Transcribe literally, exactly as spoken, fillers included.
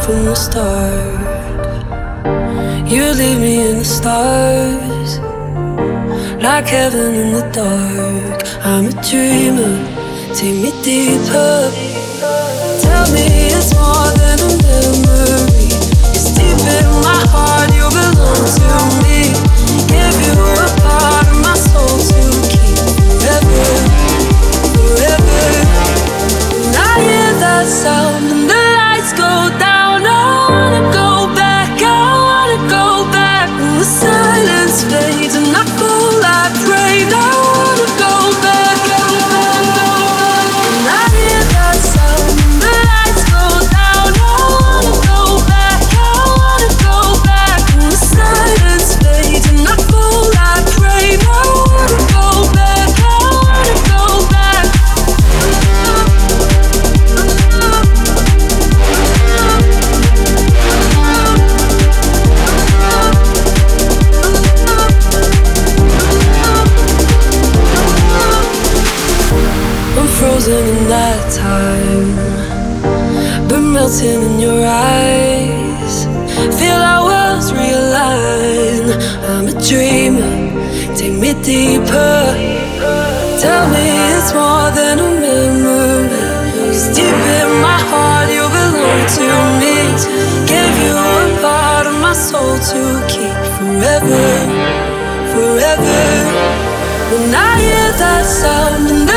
from the start. You leave me in the stars, like heaven in the dark. I'm a dreamer, take me deeper. Tell me it's more than a memory. It's deep in my heart, you belong to me. Give you a part of my soul to keep forever, forever. When I hear that sound and the lights go down, I wanna go back, I wanna go back. When the silence fades and I fall like rain, I wanna go back. When I hear that sound and the lights go down, I wanna go back, I wanna go back. When the silence fades and I fall like rain, I wanna go back, I wanna go back. I'm frozen in that time, but melting in your eyes. Feel our worlds realign. I'm a dreamer, take me deeper. Tell me it's more than a memory. 'Cause deep in my heart you belong to me. Give you a part of my soul to keep forever, forever. When I hear that sound and